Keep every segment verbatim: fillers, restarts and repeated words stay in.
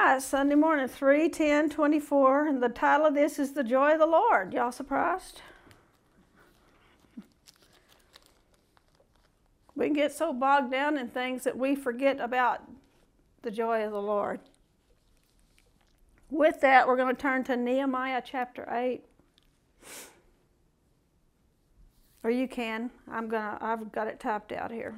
right, Sunday morning, three ten twenty-four, and the title of this is The Joy of the Lord. Y'all surprised? We can get so bogged down in things that we forget about the joy of the Lord. With that, we're going to turn to Nehemiah chapter eight. Or you can. I'm gonna. I've got it typed out here.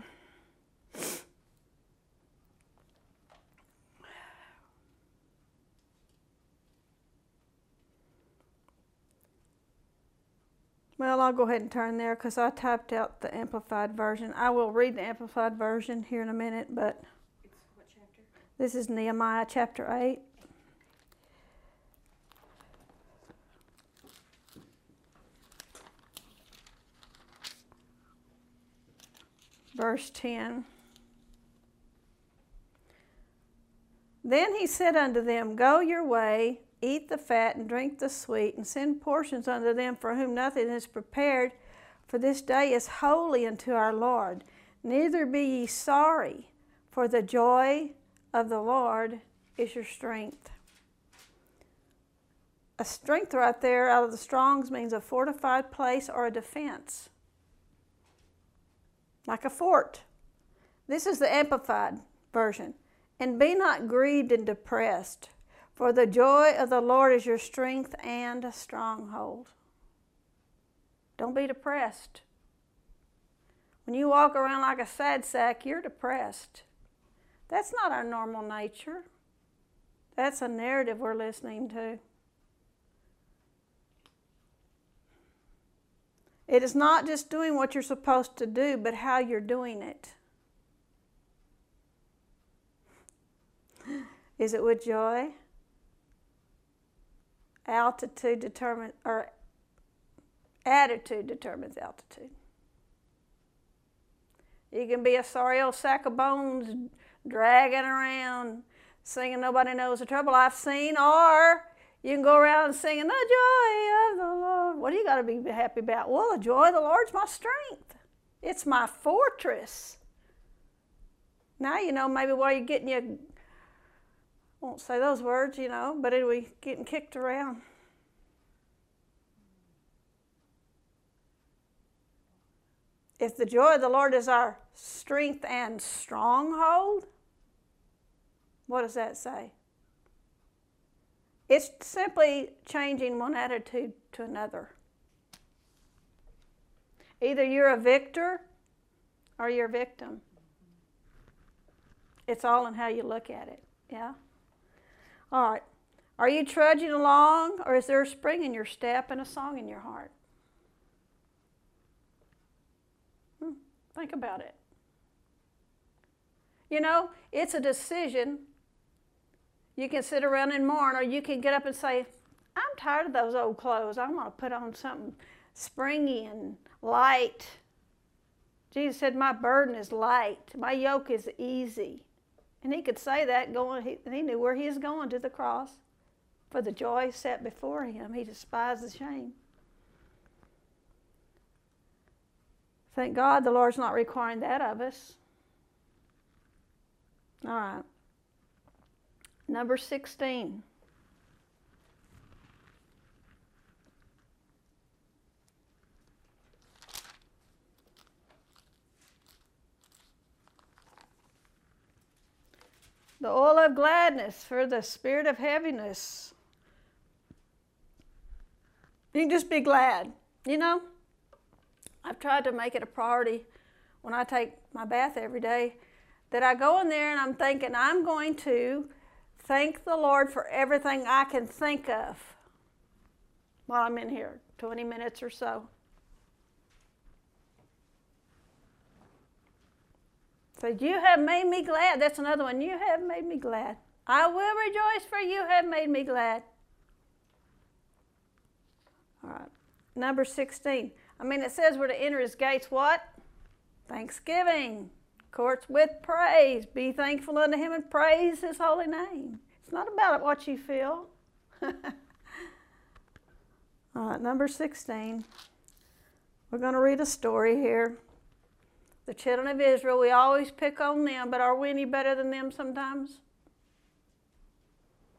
Well, I'll go ahead and turn there because I typed out the Amplified Version. I will read the Amplified Version here in a minute, but it's what chapter? This is Nehemiah chapter eight. Verse ten. Then he said unto them, Go your way, eat the fat and drink the sweet, and send portions unto them for whom nothing is prepared, for this day is holy unto our Lord. Neither be ye sorry, for the joy of the Lord is your strength. A strength right there out of the Strong's means a fortified place or a defense. Like a fort. This is the Amplified Version. And be not grieved and depressed, for the joy of the Lord is your strength and a stronghold. Don't be depressed. When you walk around like a sad sack, you're depressed. That's not our normal nature. That's a narrative we're listening to. It is not just doing what you're supposed to do, but how you're doing it. Is it with joy? Altitude determines, or attitude determines altitude. You can be a sorry old sack of bones dragging around, singing Nobody Knows the Trouble I've Seen, or you can go around singing the joy of the Lord. What do you got to be happy about? Well, the joy of the Lord's my strength. It's my fortress. Now you know maybe why you're getting you, I won't say those words, you know, but anyway, getting kicked around. If the joy of the Lord is our strength and stronghold, what does that say? It's simply changing one attitude to another. Either you're a victor or you're a victim. It's all in how you look at it, yeah? All right. Are you trudging along, or is there a spring in your step and a song in your heart? Hmm, think about it. You know, it's a decision. You can sit around and mourn, or you can get up and say, I'm tired of those old clothes. I'm going to put on something springy and light. Jesus said, my burden is light. My yoke is easy. And he could say that, going, he, he knew where he was going, to the cross. For the joy set before him, he despised the shame. Thank God the Lord's not requiring that of us. All right. Number sixteen. The oil of gladness for the spirit of heaviness. You can just be glad. You know, I've tried to make it a priority when I take my bath every day that I go in there and I'm thinking I'm going to thank the Lord for everything I can think of while I'm in here, twenty minutes or so. So you have made me glad. That's another one. You have made me glad. I will rejoice, for you have made me glad. All right. Number sixteen. I mean, it says we're to enter his gates, what? Thanksgiving. Courts with praise. Be thankful unto him and praise his holy name. It's not about what you feel. All right, number sixteen. We're going to read a story here. The children of Israel, we always pick on them, but are we any better than them sometimes?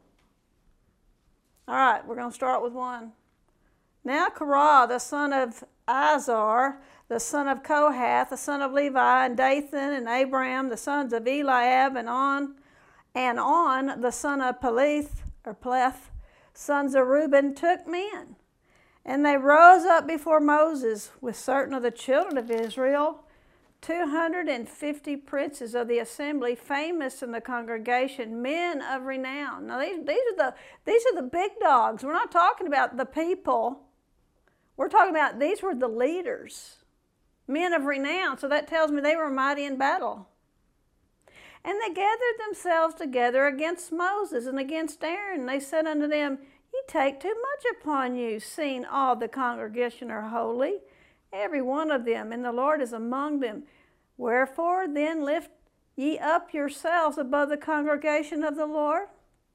All right, we're going to start with one. Now Korah, the son of Izhar, the son of Kohath, the son of Levi, and Dathan and Abiram, the sons of Eliab, and On, and On, the son of Peleth, or Pleth, sons of Reuben, took men. And they rose up before Moses with certain of the children of Israel, two hundred fifty princes of the assembly, famous in the congregation, men of renown. Now these, these, are the, these are the big dogs. We're not talking about the people. We're talking about these were the leaders, men of renown. So that tells me they were mighty in battle. And they gathered themselves together against Moses and against Aaron. They said unto them, Ye take too much upon you, seeing all the congregation are holy, every one of them, and the Lord is among them. Wherefore then lift ye up yourselves above the congregation of the Lord?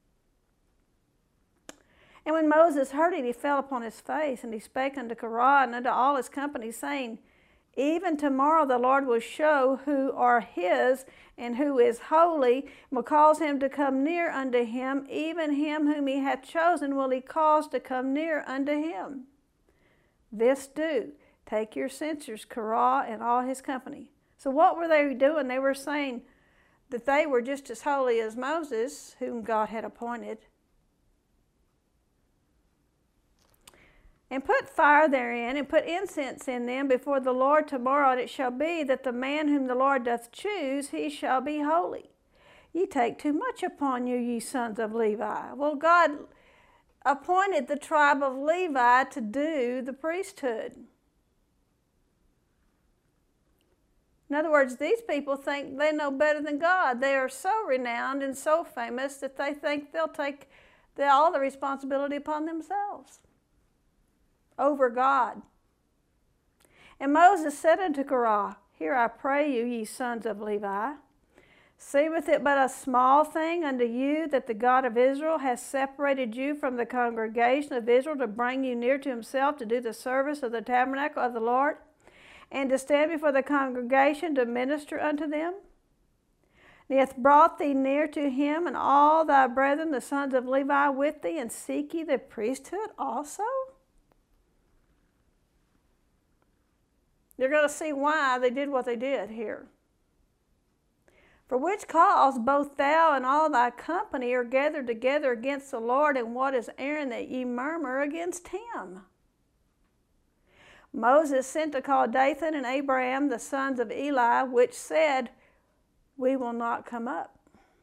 And when Moses heard it, he fell upon his face, and he spake unto Korah and unto all his company, saying, Even tomorrow the Lord will show who are his, and who is holy, and will cause him to come near unto him, even him whom he hath chosen will he cause to come near unto him. This do, take your censers, Korah and all his company. So what were they doing? They were saying that they were just as holy as Moses, whom God had appointed. And put fire therein, and put incense in them before the Lord tomorrow, and it shall be that the man whom the Lord doth choose, he shall be holy. Ye take too much upon you, ye sons of Levi. Well, God appointed the tribe of Levi to do the priesthood. In other words, these people think they know better than God. They are so renowned and so famous that they think they'll take the, all the responsibility upon themselves over God. And Moses said unto Korah, Hear I pray you, ye sons of Levi, seemeth it but a small thing unto you that the God of Israel hath separated you from the congregation of Israel to bring you near to himself to do the service of the tabernacle of the Lord, and to stand before the congregation to minister unto them? And he hath brought thee near to him, and all thy brethren, the sons of Levi, with thee, and seek ye the priesthood also? You're going to see why they did what they did here. For which cause both thou and all thy company are gathered together against the Lord, and what is Aaron that ye murmur against him? Moses sent to call Dathan and Abiram, the sons of Eli, which said, We will not come up.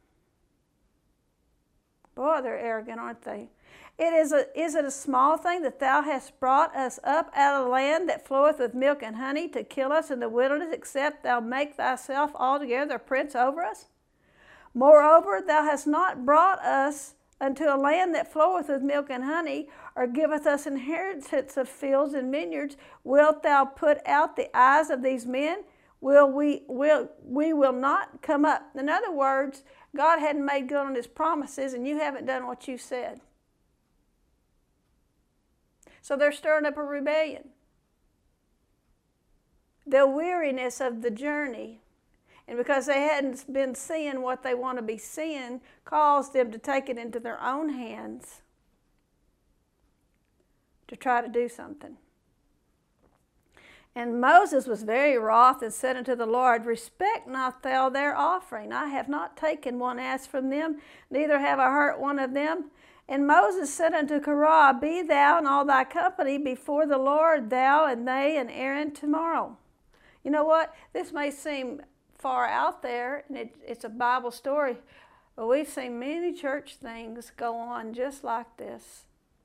Boy, they're arrogant, aren't they? It is, a, is it a small thing that thou hast brought us up out of the land that floweth with milk and honey to kill us in the wilderness, except thou make thyself altogether a prince over us? Moreover, thou hast not brought us unto a land that floweth with milk and honey, or giveth us inheritance of fields and vineyards. Wilt thou put out the eyes of these men? Will we, will, we will not come up. In other words, God hadn't made good on his promises, and you haven't done what you said. So they're stirring up a rebellion. The weariness of the journey, and because they hadn't been seeing what they want to be seeing, caused them to take it into their own hands to try to do something. And Moses was very wroth and said unto the Lord, Respect not thou their offering. I have not taken one ass from them, neither have I hurt one of them. And Moses said unto Korah, Be thou and all thy company before the Lord, thou and they and Aaron tomorrow. You know what? This may seem far out there, and it, it's a Bible story, but we've seen many church things go on just like this.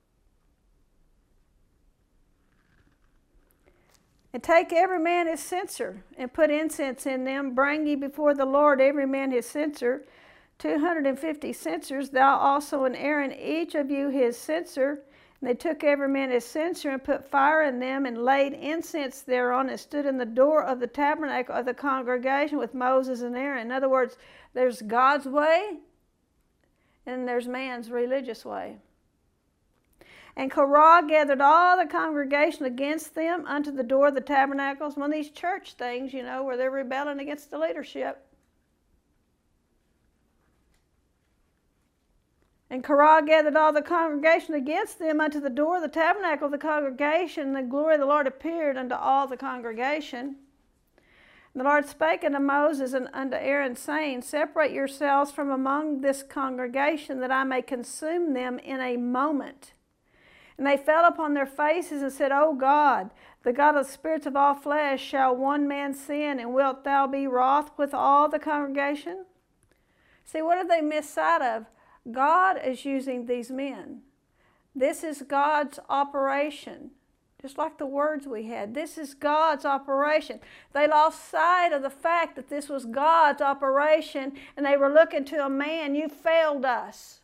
And take every man his censer, and put incense in them. Bring ye before the Lord every man his censer, two hundred fifty censers, thou also and Aaron, each of you his censer. And they took every man his censer, and put fire in them, and laid incense thereon, and stood in the door of the tabernacle of the congregation with Moses and Aaron. In other words, there's God's way, and there's man's religious way. And Korah gathered all the congregation against them unto the door of the tabernacles. One of these church things, you know, where they're rebelling against the leadership. And Korah gathered all the congregation against them unto the door of the tabernacle of the congregation, and the glory of the Lord appeared unto all the congregation. And the Lord spake unto Moses and unto Aaron, saying, Separate yourselves from among this congregation, that I may consume them in a moment. And they fell upon their faces and said, O God, the God of the spirits of all flesh, shall one man sin, and wilt thou be wroth with all the congregation? See, what did they miss sight of? God is using these men. This is God's operation. Just like the words we had. This is God's operation. They lost sight of the fact that this was God's operation, and they were looking to a man. You failed us.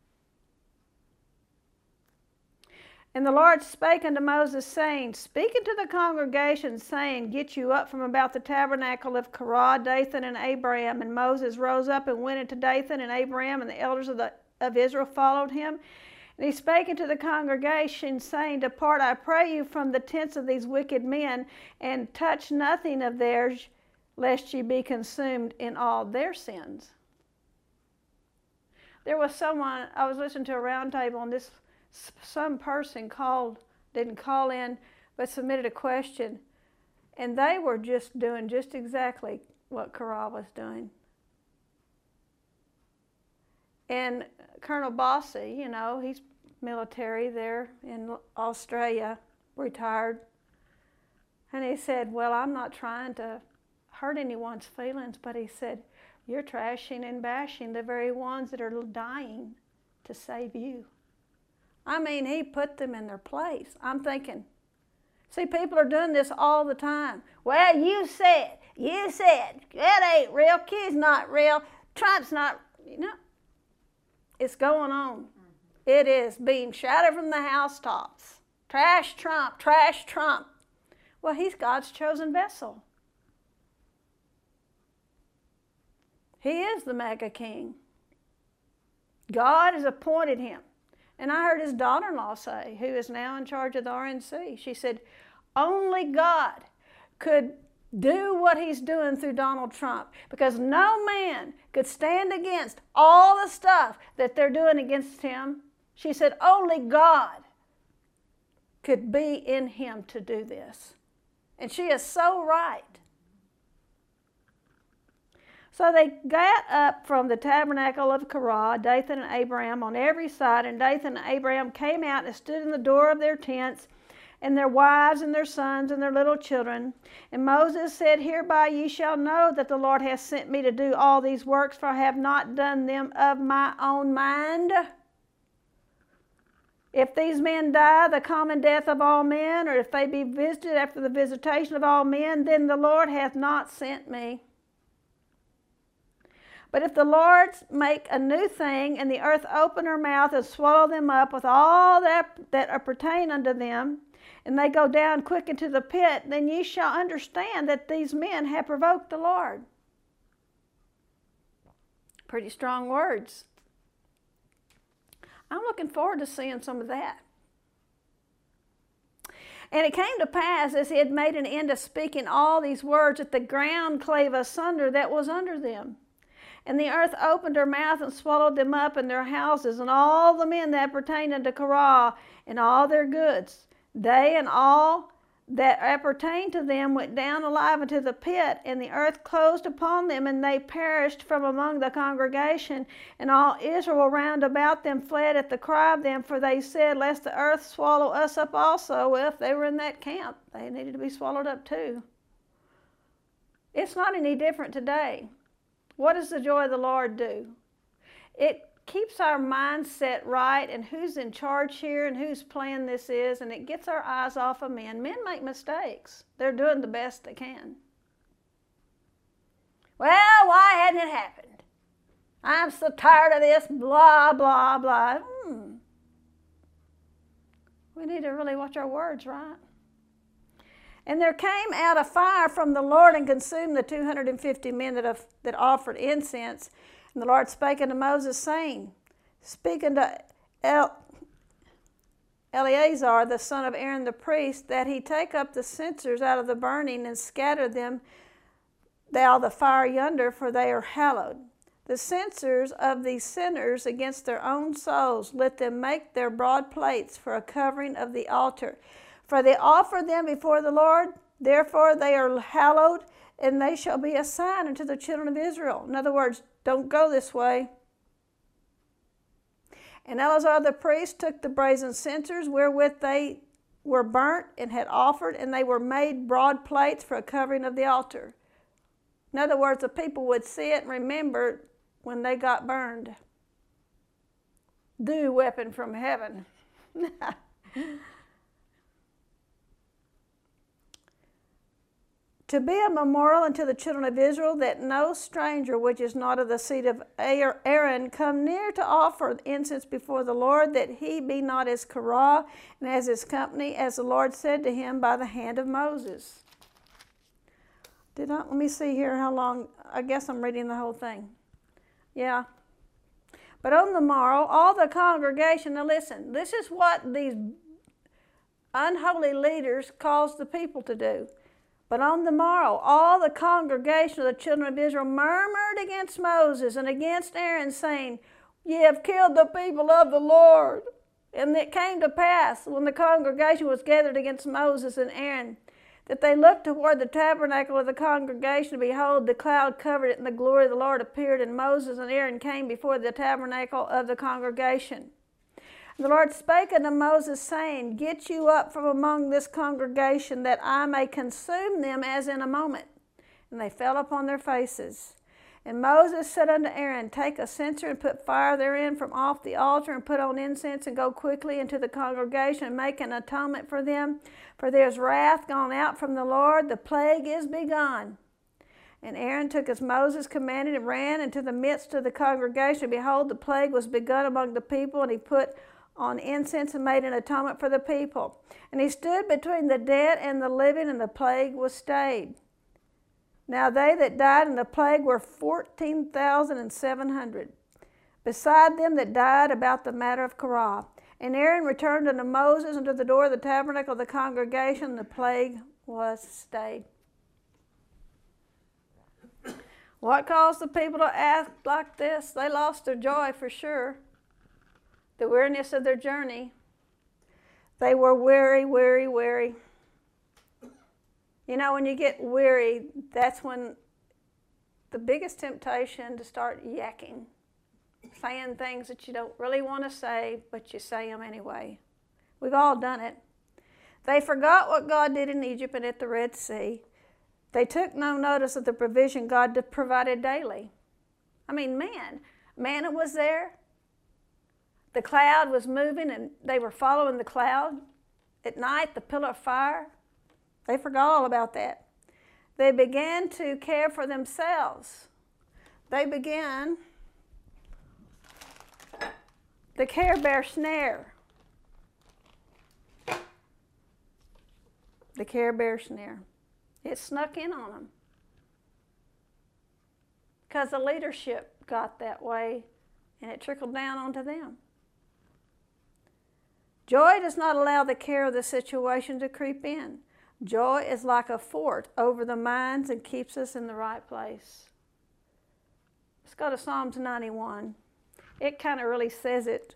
And the Lord spake unto Moses, saying, Speak unto the congregation, saying, Get you up from about the tabernacle of Korah, Dathan, and Abiram. And Moses rose up and went into Dathan, and Abiram and the elders of, the, of Israel followed him. And he spake unto the congregation, saying, Depart, I pray you, from the tents of these wicked men, and touch nothing of theirs, lest ye be consumed in all their sins. There was someone, I was listening to a round table, and this some person called, didn't call in, but submitted a question, and they were just doing just exactly what Korah was doing. And Colonel Bossy, you know, he's military there in Australia, retired, and he said, well, I'm not trying to hurt anyone's feelings, but he said, you're trashing and bashing the very ones that are dying to save you. I mean, he put them in their place. I'm thinking, see, people are doing this all the time. Well, you said, you said, that ain't real, Q's not real, Trump's not, you know. It's going on. Mm-hmm. It is being shouted from the housetops. Trash Trump, trash Trump. Well, he's God's chosen vessel. He is the mega king. God has appointed him. And I heard his daughter-in-law say, who is now in charge of the R N C, she said, only God could do what he's doing through Donald Trump, because no man could stand against all the stuff that they're doing against him. She said, only God could be in him to do this. And she is so right. So they got up from the tabernacle of Korah, Dathan and Abiram on every side, and Dathan and Abiram came out and stood in the door of their tents, and their wives and their sons and their little children. And Moses said, Hereby ye shall know that the Lord hath sent me to do all these works, for I have not done them of my own mind. If these men die the common death of all men, or if they be visited after the visitation of all men, then the Lord hath not sent me. But if the Lord make a new thing, and the earth open her mouth and swallow them up with all that, that appertain unto them, and they go down quick into the pit, then ye shall understand that these men have provoked the Lord. Pretty strong words. I'm looking forward to seeing some of that. And it came to pass, as he had made an end of speaking all these words, that the ground clave asunder that was under them. And the earth opened her mouth and swallowed them up in their houses, and all the men that pertained unto Korah, and all their goods. They and all that appertained to them went down alive into the pit, and the earth closed upon them, and they perished from among the congregation. And all Israel round about them fled at the cry of them, for they said, Lest the earth swallow us up also. Well, if they were in that camp, they needed to be swallowed up too. It's not any different today. What does the joy of the Lord do? It keeps our mindset right, and who's in charge here and whose plan this is, and it gets our eyes off of men. Men make mistakes. They're doing the best they can. Well, why hadn't it happened? I'm so tired of this, blah, blah, blah. Hmm. We need to really watch our words, right? And there came out a fire from the Lord and consumed the two hundred fifty men that, have, that offered incense. And the Lord spake unto Moses, saying, Speak unto El, Eleazar, the son of Aaron the priest, that he take up the censers out of the burning and scatter them, thou the fire yonder, for they are hallowed. the censers of these sinners against their own souls, let them make their broad plates for a covering of the altar. For they offer them before the Lord, therefore they are hallowed, and they shall be a sign unto the children of Israel. In other words, don't go this way. And Eleazar the priest took the brazen censers wherewith they were burnt and had offered, and they were made broad plates for a covering of the altar. In other words, the people would see it and remember when they got burned. Dew weapon from heaven. To be a memorial unto the children of Israel, that no stranger which is not of the seed of Aaron come near to offer incense before the Lord, that he be not as Korah and as his company, as the Lord said to him by the hand of Moses. Did I, let me see here how long, I guess I'm reading the whole thing. Yeah. But on the morrow, all the congregation, now listen, this is what these unholy leaders caused the people to do. But on the morrow, all the congregation of the children of Israel murmured against Moses and against Aaron, saying, Ye have killed the people of the Lord. And it came to pass, when the congregation was gathered against Moses and Aaron, that they looked toward the tabernacle of the congregation, and behold, the cloud covered it, and the glory of the Lord appeared, and Moses and Aaron came before the tabernacle of the congregation. And the Lord spake unto Moses, saying, Get you up from among this congregation, that I may consume them as in a moment. And they fell upon their faces. And Moses said unto Aaron, Take a censer, and put fire therein from off the altar, and put on incense, and go quickly into the congregation, and make an atonement for them. For there is wrath gone out from the Lord, the plague is begun. And Aaron took as Moses commanded, and ran into the midst of the congregation. Behold, the plague was begun among the people, and he put on incense and made an atonement for the people. And he stood between the dead and the living, and the plague was stayed. Now they that died in the plague were fourteen thousand and seven hundred, beside them that died about the matter of Korah. And Aaron returned unto Moses unto the door of the tabernacle of the congregation, and the plague was stayed. What caused the people to act like this? They lost their joy for sure. The weariness of their journey. They were weary, weary, weary. You know, when you get weary, that's when the biggest temptation to start yakking, saying things that you don't really want to say, but you say them anyway. We've all done it. They forgot what God did in Egypt and at the Red Sea. They took no notice of the provision God provided daily. I mean, man, manna was there. The cloud was moving, and they were following the cloud. At night, the pillar of fire. They forgot all about that. They began to care for themselves. They began the Care Bear snare. The Care Bear snare. It snuck in on them. Because the leadership got that way, and it trickled down onto them. Joy does not allow the care of the situation to creep in. Joy is like a fort over the minds and keeps us in the right place. Let's go to Psalms ninety-one. It kind of really says it.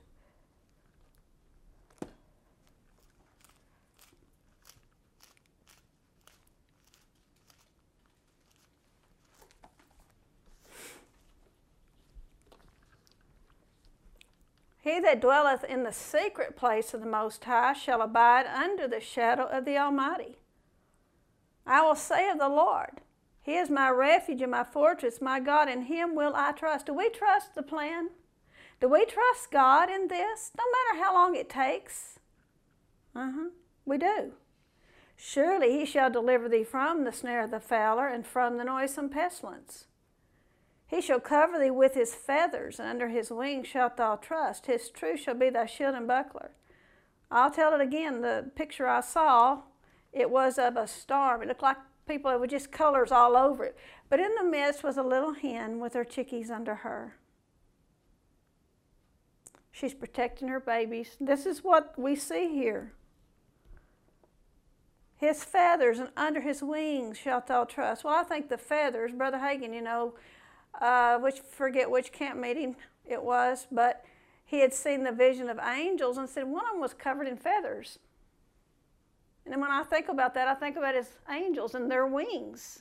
He that dwelleth in the secret place of the Most High shall abide under the shadow of the Almighty. I will say of the Lord, He is my refuge and my fortress, my God, in Him will I trust. Do we trust the plan? Do we trust God in this? No matter how long it takes. Uh-huh, we do. Surely He shall deliver thee from the snare of the fowler and from the noisome pestilence. He shall cover thee with His feathers, and under His wings shalt thou trust. His truth shall be thy shield and buckler. I'll tell it again. The picture I saw, it was of a storm. It looked like people, it was just colors all over it. But in the midst was a little hen with her chickies under her. She's protecting her babies. This is what we see here. His feathers, and under His wings shalt thou trust. Well, I think the feathers, Brother Hagin, you know, uh, which forget which camp meeting it was, but he had seen the vision of angels and said one of them was covered in feathers. And then when I think about that, I think about his angels and their wings.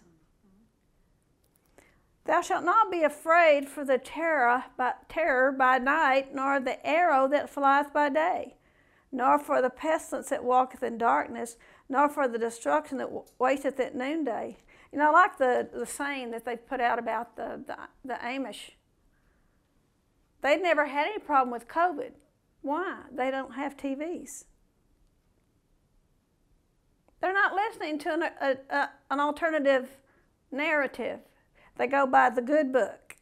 Thou shalt not be afraid for the terror by, terror by night, nor the arrow that flieth by day, nor for the pestilence that walketh in darkness, nor for the destruction that wasteth at noonday. You know, I like the, the saying that they put out about the, the, the Amish. They'd never had any problem with COVID. Why? They don't have T Vs. They're not listening to an, a, a, an alternative narrative. They go by the good book.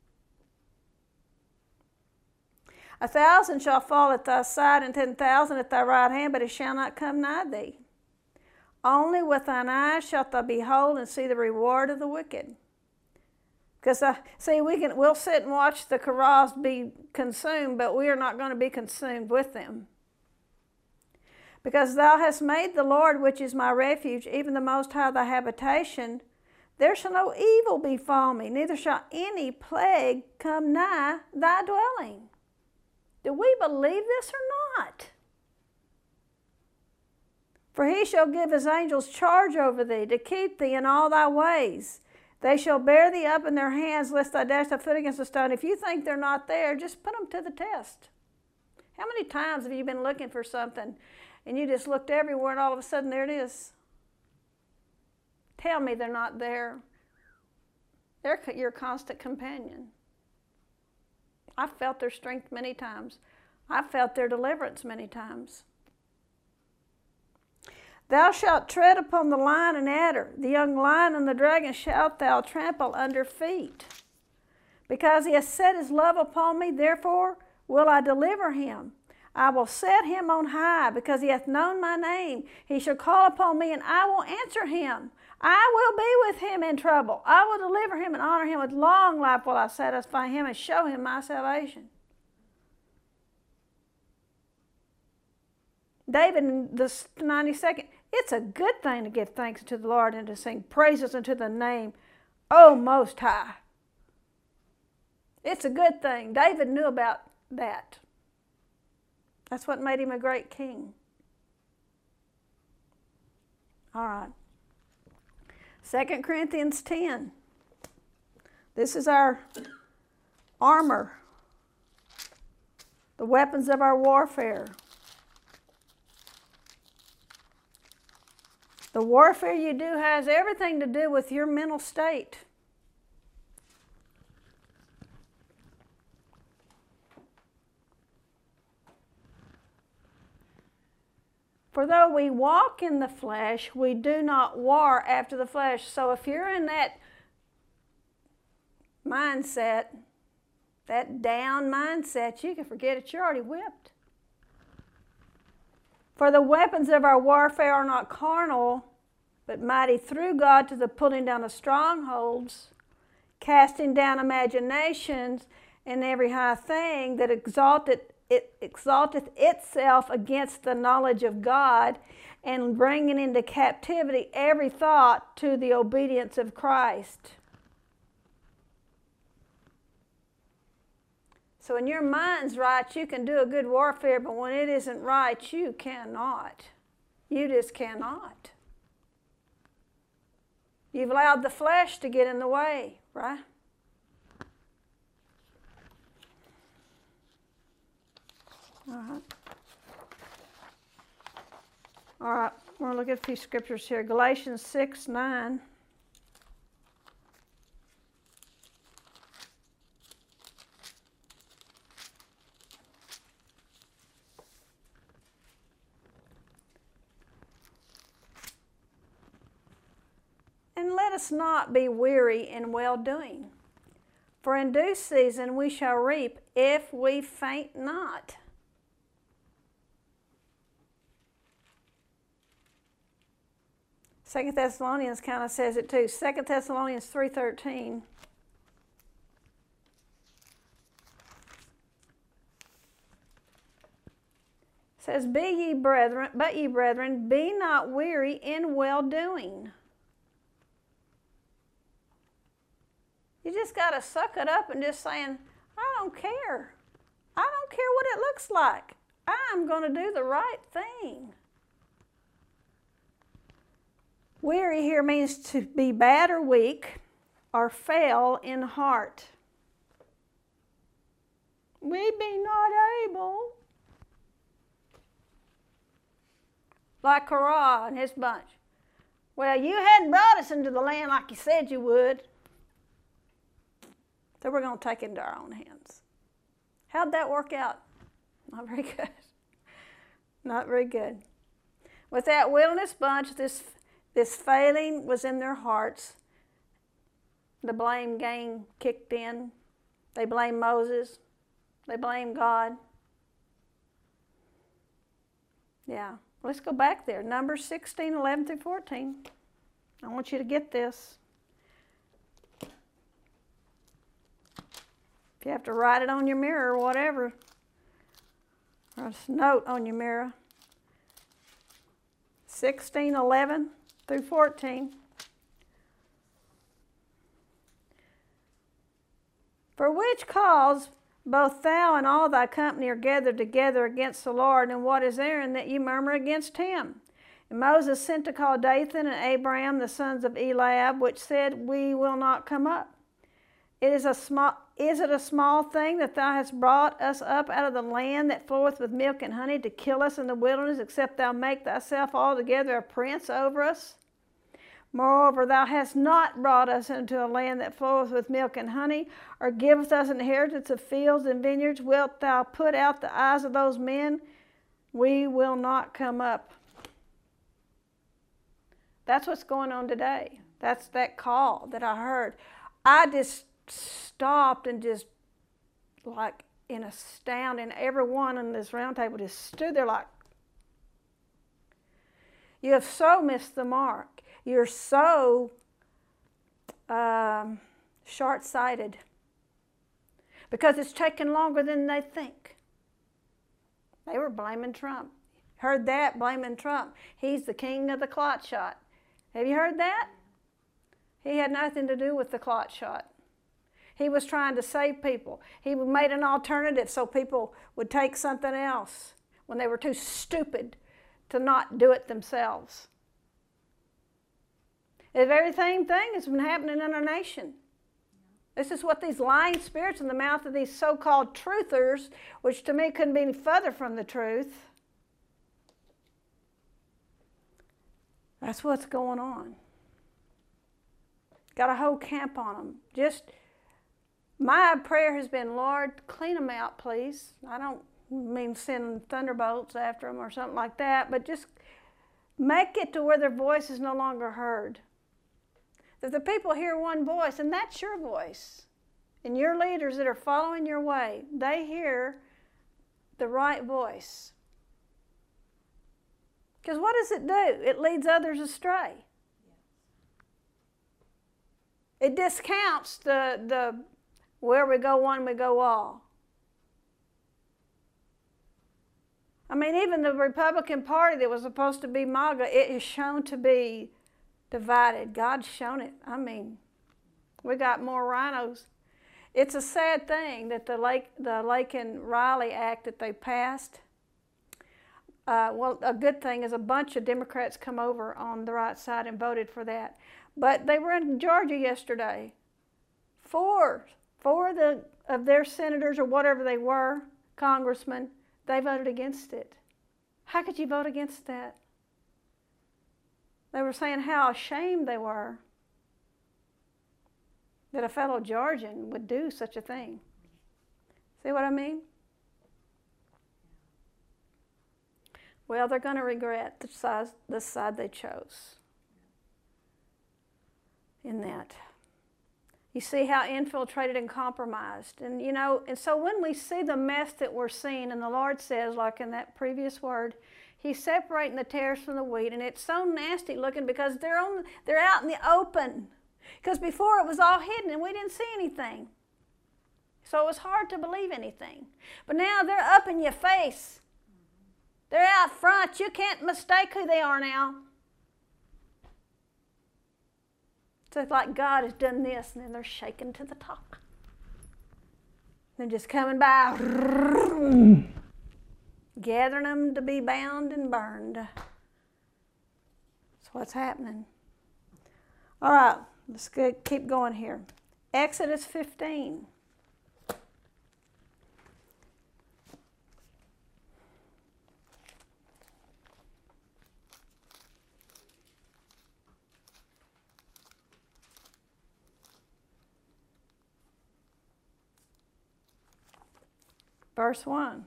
A thousand shall fall at thy side, and ten thousand at thy right hand, but it shall not come nigh thee. Only with thine eyes shalt thou behold and see the reward of the wicked. Because, uh, see, we can, we'll sit and watch the corrals be consumed, but we are not going to be consumed with them. Because thou hast made the Lord, which is my refuge, even the Most High thy habitation, there shall no evil befall me, neither shall any plague come nigh thy dwelling. Do we believe this or not? For he shall give his angels charge over thee, to keep thee in all thy ways. They shall bear thee up in their hands, lest thou dash thy foot against a stone. If you think they're not there, just put them to the test. How many times have you been looking for something, and you just looked everywhere, and all of a sudden there it is? Tell me they're not there. They're your constant companion. I've felt their strength many times. I've felt their deliverance many times. Thou shalt tread upon the lion and adder, the young lion and the dragon shalt thou trample under feet. Because he has set his love upon me, therefore will I deliver him. I will set him on high, because he hath known my name. He shall call upon me, and I will answer him. I will be with him in trouble. I will deliver him and honor him. With long life will I satisfy him and show him my salvation. David in the ninety-second, it's a good thing to give thanks to the Lord and to sing praises unto the name, O Most High. It's a good thing. David knew about that. That's what made him a great king. All right. Second Corinthians ten. This is our armor, the weapons of our warfare. The warfare you do has everything to do with your mental state. For though we walk in the flesh, we do not war after the flesh. So if you're in that mindset, that down mindset, you can forget it. You're already whipped. For the weapons of our warfare are not carnal, but mighty through God to the pulling down of strongholds, casting down imaginations and every high thing that exalted it exalteth itself against the knowledge of God, and bringing into captivity every thought to the obedience of Christ. So when your mind's right, you can do a good warfare, but when it isn't right, you cannot. You just cannot. You've allowed the flesh to get in the way, right? All right. All right, we're going to look at a few scriptures here. Galatians six nine. And let us not be weary in well-doing, for in due season we shall reap if we faint not. Second Thessalonians kind of says it too. Second Thessalonians three thirteen. Says, Be ye brethren, but ye brethren, be not weary in well-doing. You just got to suck it up and just saying, I don't care. I don't care what it looks like. I'm going to do the right thing. Weary here means to be bad or weak or fail in heart. We be not able. Like Korah and his bunch. Well, you hadn't brought us into the land like you said you would. So we're going to take it into our own hands. How'd that work out? Not very good. Not very good. With that wilderness bunch, this, this failing was in their hearts. The blame game kicked in. They blamed Moses. They blamed God. Yeah. Let's go back there. Numbers sixteen, eleven through fourteen. I want you to get this. If you have to write it on your mirror or whatever, or a note on your mirror. sixteen, eleven through fourteen. For which cause both thou and all thy company are gathered together against the Lord, and what is Aaron that ye murmur against him? And Moses sent to call Dathan and Abiram, the sons of Eliab, which said, We will not come up. It is a small, is it a small thing that thou hast brought us up out of the land that floweth with milk and honey to kill us in the wilderness, except thou make thyself altogether a prince over us? Moreover, thou hast not brought us into a land that floweth with milk and honey, or giveth us inheritance of fields and vineyards. Wilt thou put out the eyes of those men? We will not come up. That's what's going on today. That's that call that I heard. I just stopped and just like in astounding. Everyone on this round table just stood there like, you have so missed the mark. You're so um, short-sighted because it's taken longer than they think. They were blaming Trump. Heard that? Blaming Trump. He's the king of the clot shot. Have you heard that? He had nothing to do with the clot shot. He was trying to save people. He made an alternative so people would take something else when they were too stupid to not do it themselves. The very same thing has been happening in our nation. This is what these lying spirits in the mouth of these so-called truthers, which to me couldn't be any further from the truth. That's what's going on. Got a whole camp on them. Just, my prayer has been, Lord, clean them out, please. I don't mean send thunderbolts after them or something like that, but just make it to where their voice is no longer heard. That the people hear one voice, and that's your voice. And your leaders that are following your way, they hear the right voice. Because what does it do? It leads others astray. It discounts the, the where we go one, we go all. I mean, even the Republican Party that was supposed to be MAGA, it is shown to be divided. God's shown it. I mean, we got more rhinos. It's a sad thing that the Lake, the Laken-Riley Act that they passed, uh, well, a good thing is a bunch of Democrats come over on the right side and voted for that. But they were in Georgia yesterday. Four, four of, the, of their senators or whatever they were, congressmen, they voted against it. How could you vote against that? They were saying how ashamed they were that a fellow Georgian would do such a thing. See what I mean? Well, they're going to regret the side, the side they chose in that. You see how infiltrated and compromised. And, you know, and so when we see the mess that we're seeing, and the Lord says, like in that previous word, He's separating the tares from the wheat, and it's so nasty looking because they're on, they're out in the open. Because before it was all hidden and we didn't see anything. So it was hard to believe anything. But now they're up in your face. They're out front. You can't mistake who they are now. So it's like God has done this, and then they're shaking to the top. They're just coming by, gathering them to be bound and burned. That's what's happening. All right, let's get, keep going here. Exodus fifteen. Verse one.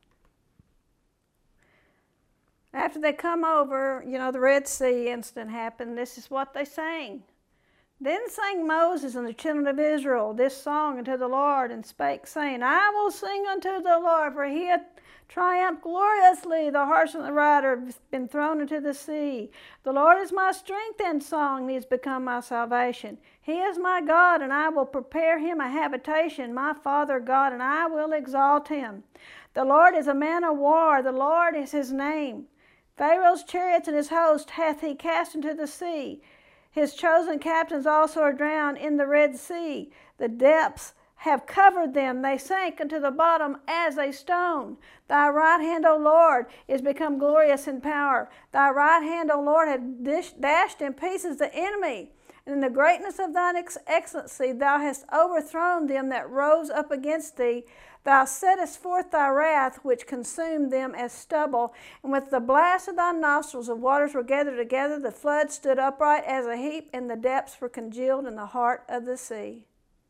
After they come over, you know, the Red Sea incident happened. This is what they sang. Then sang Moses and the children of Israel this song unto the Lord, and spake, saying, I will sing unto the Lord, for he hath triumphed gloriously. The horse and the rider have been thrown into the sea. The Lord is my strength and song, and he has become my salvation. He is my God, and I will prepare him a habitation, my Father God, and I will exalt him. The Lord is a man of war, the Lord is his name. Pharaoh's chariots and his host hath he cast into the sea. His chosen captains also are drowned in the Red Sea. The depths have covered them. They sank into the bottom as a stone. Thy right hand, O Lord, is become glorious in power. Thy right hand, O Lord, hath dashed in pieces the enemy. And in the greatness of thine ex- excellency thou hast overthrown them that rose up against thee. Thou settest forth thy wrath, which consumed them as stubble. And with the blast of thy nostrils the waters were gathered together. The flood stood upright as a heap, and the depths were congealed in the heart of the sea.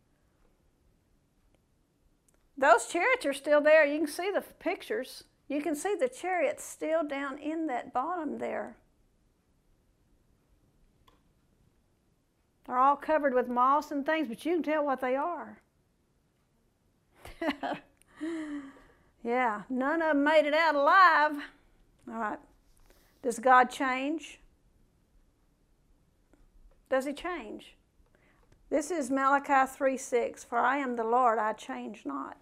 Those chariots are still there. You can see the pictures. You can see the chariots still down in that bottom there. They're all covered with moss and things, but you can tell what they are. Yeah, none of them made it out alive. All right. Does God change? Does he change? This is Malachi three six. For I am the Lord, I change not.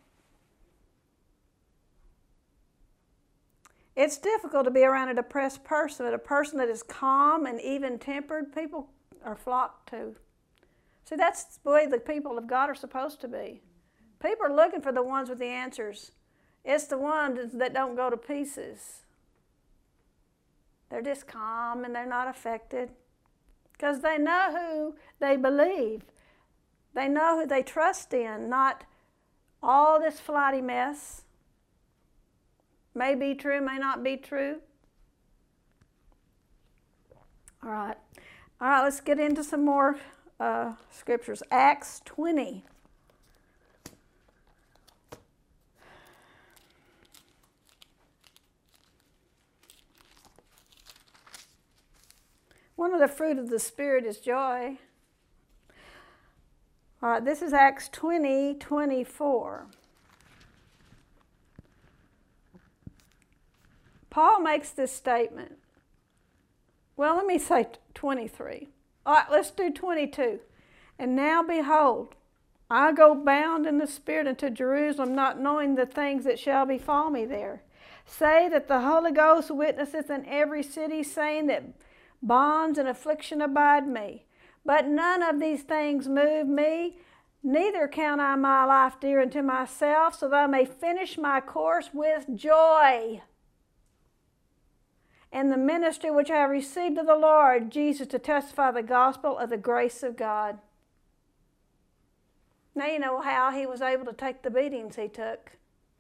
It's difficult to be around a depressed person, but a person that is calm and even-tempered, people are flocked to. See, that's the way the people of God are supposed to be. People are looking for the ones with the answers. It's the ones that don't go to pieces. They're just calm and they're not affected because they know who they believe. They know who they trust in, not all this flighty mess. May be true, may not be true. All right. All right, let's get into some more uh, scriptures. Acts twenty. One of the fruit of the Spirit is joy. All right, this is Acts twenty, twenty-four. Paul makes this statement. Well, let me say twenty-three. All right, let's do twenty-two. And now behold, I go bound in the Spirit into Jerusalem, not knowing the things that shall befall me there. Say that the Holy Ghost witnesseth in every city, saying that bonds and affliction abide me. But none of these things move me, neither count I my life dear unto myself, so that I may finish my course with joy. And the ministry which I have received of the Lord Jesus to testify the gospel of the grace of God. Now you know how he was able to take the beatings he took.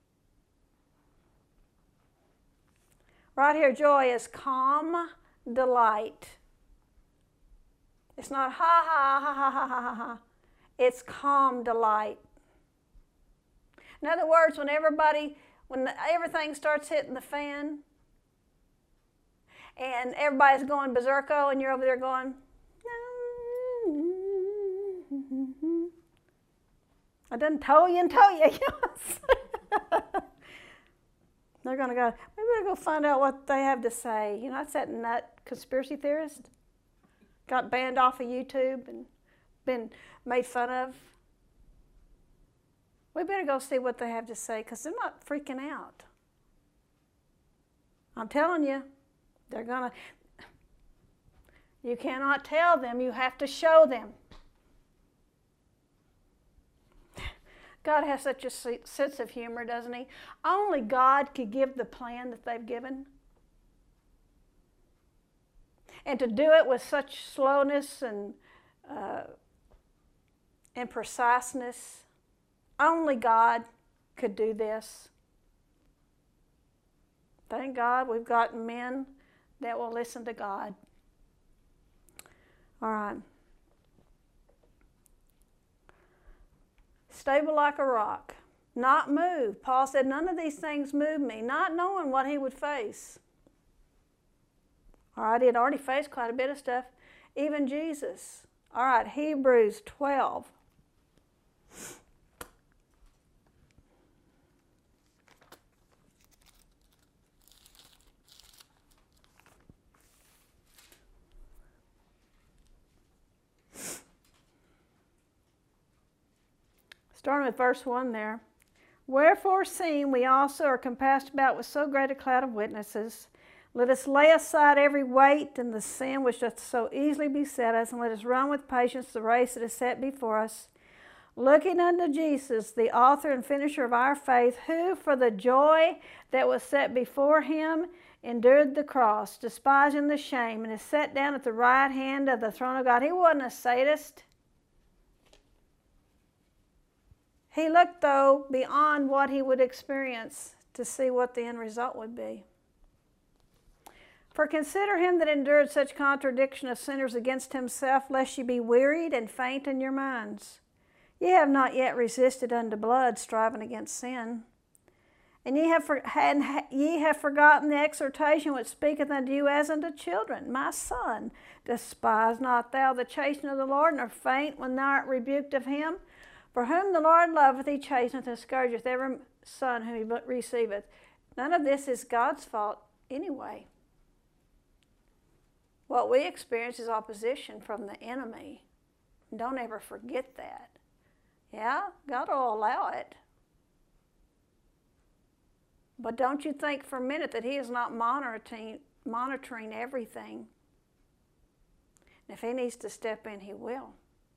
Right here, joy is calm delight. It's not ha ha ha ha ha ha ha ha. It's calm delight. In other words, when everybody, when the, everything starts hitting the fan, and everybody's going berserko, and you're over there going, I done told you and told you. They're going to go, we better go find out what they have to say. You know, that's that nut conspiracy theorist. Got banned off of YouTube and been made fun of. We better go see what they have to say because they're not freaking out. I'm telling you. They're going to, You cannot tell them, you have to show them. God has such a sense of humor, doesn't he? Only God could give the plan that they've given. And to do it with such slowness and, uh, and preciseness, only God could do this. Thank God we've got men that will listen to God. All right. Stable like a rock, not moved. Paul said, none of these things move me, not knowing what he would face. All right, he had already faced quite a bit of stuff, even Jesus. All right, Hebrews twelve. Starting with verse one there. Wherefore, seeing we also are compassed about with so great a cloud of witnesses, let us lay aside every weight and the sin which doth so easily beset us, and let us run with patience the race that is set before us, looking unto Jesus, the author and finisher of our faith, who for the joy that was set before him endured the cross, despising the shame, and is set down at the right hand of the throne of God. He wasn't a sadist. He looked, though, beyond what he would experience to see what the end result would be. For consider him that endured such contradiction of sinners against himself, lest ye be wearied and faint in your minds. Ye have not yet resisted unto blood, striving against sin. And ye have, for, and ye have forgotten the exhortation which speaketh unto you as unto children. My son, despise not thou the chastening of the Lord, nor faint when thou art rebuked of him. For whom the Lord loveth, he chasteneth and scourgeth every son whom he receiveth. None of this is God's fault anyway. What we experience is opposition from the enemy. Don't ever forget that. Yeah, God will allow it. But don't you think for a minute that he is not monitoring, monitoring everything. And if he needs to step in, he will.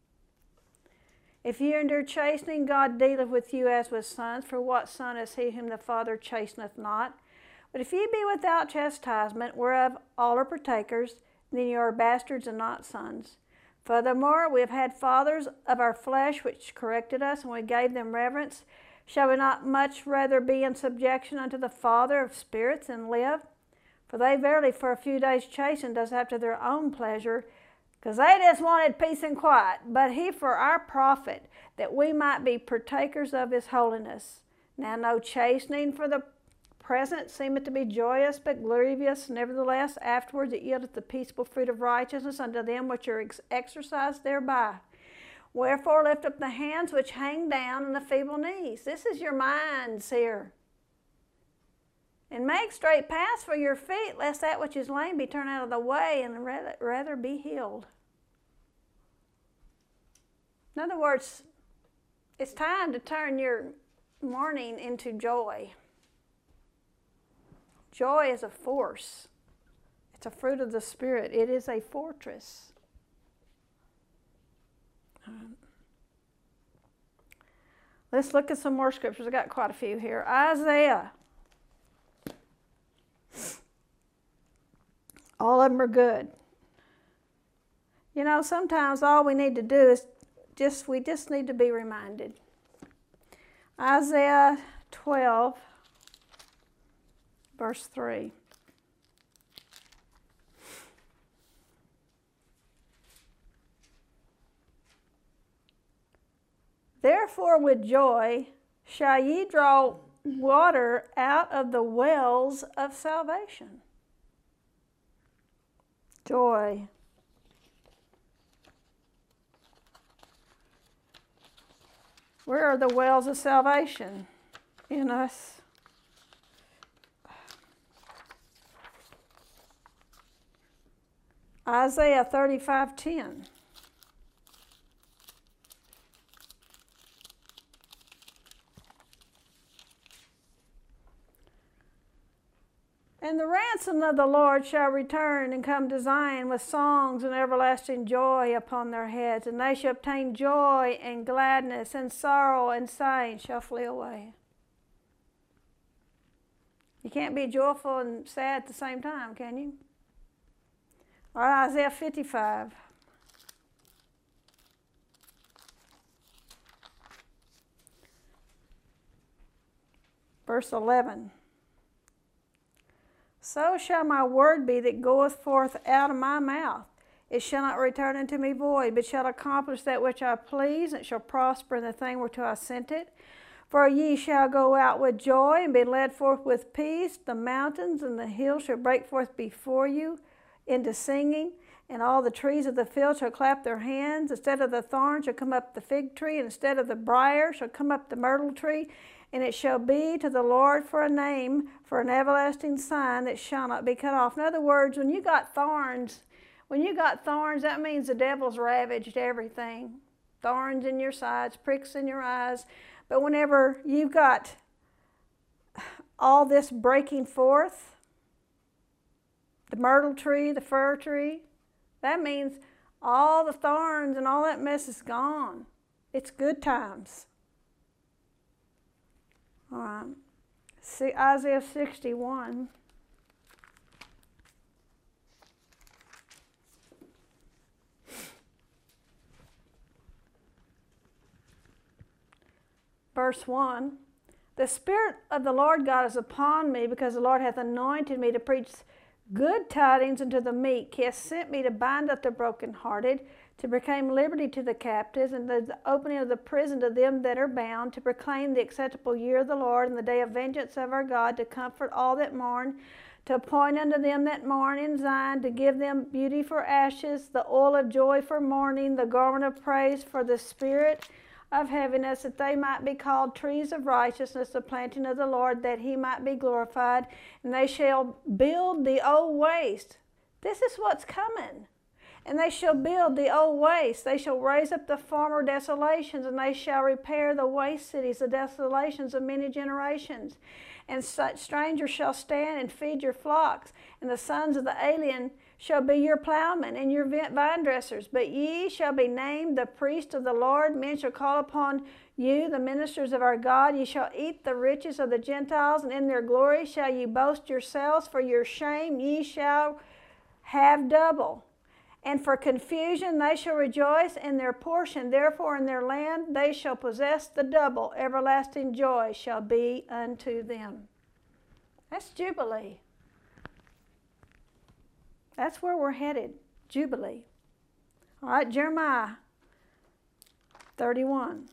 If ye endure chastening, God dealeth with you as with sons. For what son is he whom the Father chasteneth not? But if ye be without chastisement, whereof all are partakers, then ye are bastards and not sons. Furthermore, we have had fathers of our flesh which corrected us, and we gave them reverence. Shall we not much rather be in subjection unto the Father of spirits and live? For they verily for a few days chastened us after their own pleasure, because they just wanted peace and quiet, but he for our profit, that we might be partakers of his holiness. Now no chastening for the present seemeth to be joyous, but grievous. Nevertheless, afterwards it yieldeth the peaceable fruit of righteousness unto them which are ex- exercised thereby. Wherefore lift up the hands which hang down and the feeble knees. This is your minds here. And make straight paths for your feet, lest that which is lame be turned out of the way, and rather, rather be healed. In other words, it's time to turn your mourning into joy. Joy is a force. It's a fruit of the Spirit. It is a fortress. Um, let's look at some more scriptures. I've got quite a few here. Isaiah. All of them are good. You know, sometimes all we need to do is just, we just need to be reminded. Isaiah twelve, verse three. Therefore with joy shall ye draw water out of the wells of salvation. Joy. Where are the wells of salvation? In us. Isaiah thirty-five ten. And the ransom of the Lord shall return and come to Zion with songs and everlasting joy upon their heads. And they shall obtain joy and gladness, and sorrow and sighing shall flee away. You can't be joyful and sad at the same time, can you? All right, Isaiah fifty-five. Verse eleven. So shall my word be that goeth forth out of my mouth. It shall not return unto me void, but shall accomplish that which I please, and it shall prosper in the thing whereto I sent it. For ye shall go out with joy, and be led forth with peace. The mountains and the hills shall break forth before you into singing, and all the trees of the field shall clap their hands. Instead of the thorn shall come up the fig tree, and instead of the briar shall come up the myrtle tree. And it shall be to the Lord for a name, for an everlasting sign that shall not be cut off. In other words, when you got thorns, when you got thorns, that means the devil's ravaged everything. Thorns in your sides, pricks in your eyes. But whenever you've got all this breaking forth, the myrtle tree, the fir tree, that means all the thorns and all that mess is gone. It's good times. All right. See, Isaiah sixty-one. Verse one. The Spirit of the Lord God is upon me, because the Lord hath anointed me to preach good tidings unto the meek. He hath sent me to bind up the brokenhearted, to proclaim liberty to the captives, and the opening of the prison to them that are bound, to proclaim the acceptable year of the Lord, and the day of vengeance of our God, to comfort all that mourn, to appoint unto them that mourn in Zion, to give them beauty for ashes, the oil of joy for mourning, the garment of praise for the spirit of heaviness, that they might be called trees of righteousness, the planting of the Lord, that he might be glorified. And they shall build the old waste. This is what's coming. And they shall build the old waste. They shall raise up the former desolations, and they shall repair the waste cities, the desolations of many generations. And such strangers shall stand and feed your flocks, and the sons of the alien shall be your plowmen and your vine dressers. But ye shall be named the priest of the Lord. Men shall call upon you, the ministers of our God. Ye shall eat the riches of the Gentiles, and in their glory shall ye boast yourselves. For your shame ye shall have double. And for confusion they shall rejoice in their portion. Therefore in their land they shall possess the double. Everlasting joy shall be unto them. That's Jubilee. That's where we're headed. Jubilee. All right, Jeremiah thirty-one.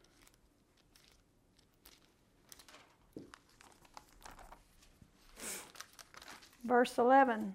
Verse eleven.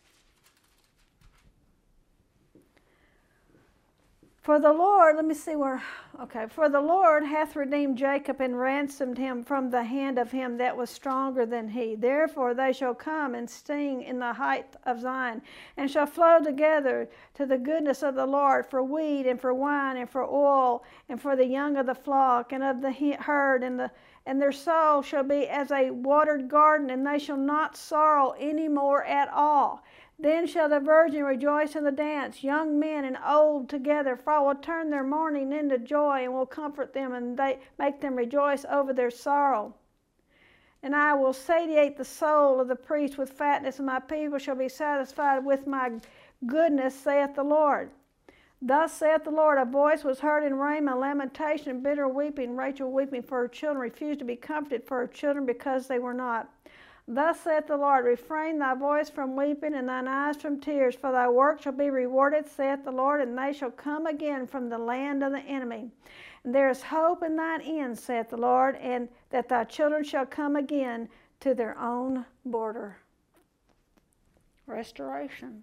For the Lord, let me see where, okay. For the Lord hath redeemed Jacob and ransomed him from the hand of him that was stronger than he. Therefore they shall come and sing in the height of Zion, and shall flow together to the goodness of the Lord, for wheat and for wine and for oil and for the young of the flock and of the herd, and the and their soul shall be as a watered garden, and they shall not sorrow any more at all. Then shall the virgin rejoice in the dance, young men and old together, for I will turn their mourning into joy, and will comfort them, and they make them rejoice over their sorrow. And I will satiate the soul of the priest with fatness, and my people shall be satisfied with my goodness, saith the Lord. Thus saith the Lord, a voice was heard in Ramah, lamentation and bitter weeping, Rachel weeping for her children, refused to be comforted for her children because they were not. Thus saith the Lord, refrain thy voice from weeping and thine eyes from tears, for thy work shall be rewarded, saith the Lord, and they shall come again from the land of the enemy. And there is hope in thine end, saith the Lord, and that thy children shall come again to their own border. Restoration.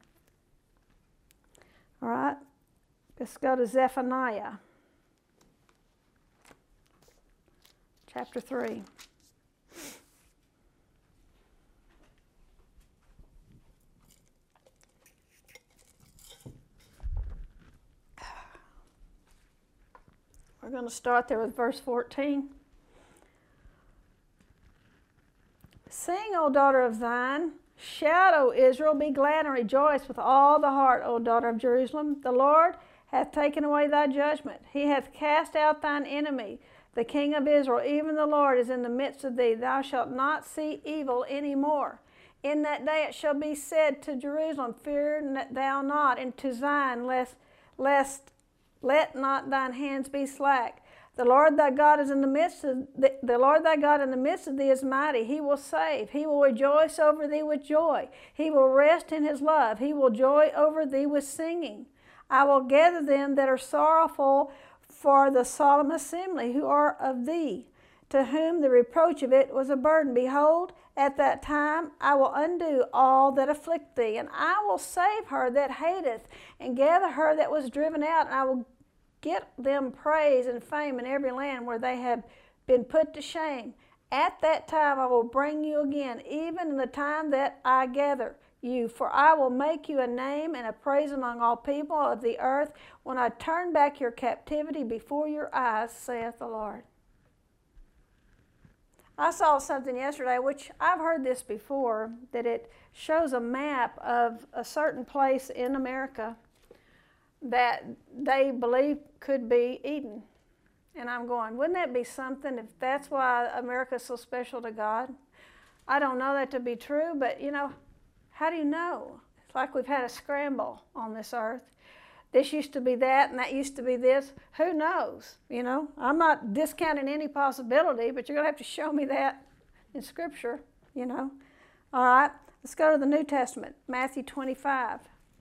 All right, let's go to Zephaniah, chapter three. We're going to start there with verse fourteen. Sing, O daughter of Zion. Shout, O Israel. Be glad and rejoice with all the heart, O daughter of Jerusalem. The Lord hath taken away thy judgment. He hath cast out thine enemy, the King of Israel. Even the Lord is in the midst of thee. Thou shalt not see evil any more. In that day it shall be said to Jerusalem, fear thou not, and to Zion, lest, lest let not thine hands be slack. The Lord thy God is in the midst of the, the Lord thy God in the midst of thee is mighty. He will save. He will rejoice over thee with joy. He will rest in his love. He will joy over thee with singing. I will gather them that are sorrowful for the solemn assembly, who are of thee, to whom the reproach of it was a burden. Behold, at that time I will undo all that afflict thee, and I will save her that hateth, and gather her that was driven out, and I will get them praise and fame in every land where they have been put to shame. At that time I will bring you again, even in the time that I gather you. For I will make you a name and a praise among all people of the earth, when I turn back your captivity before your eyes, saith the Lord. I saw something yesterday, which I've heard this before, that it shows a map of a certain place in America that they believe could be Eden. And I'm going, wouldn't that be something if that's why America's so special to God? I don't know that to be true, but you know, how do you know? It's like we've had a scramble on this earth. This used to be that, and that used to be this. Who knows? You know, I'm not discounting any possibility, but you're going to have to show me that in Scripture, you know. All right, let's go to the New Testament, Matthew twenty-five.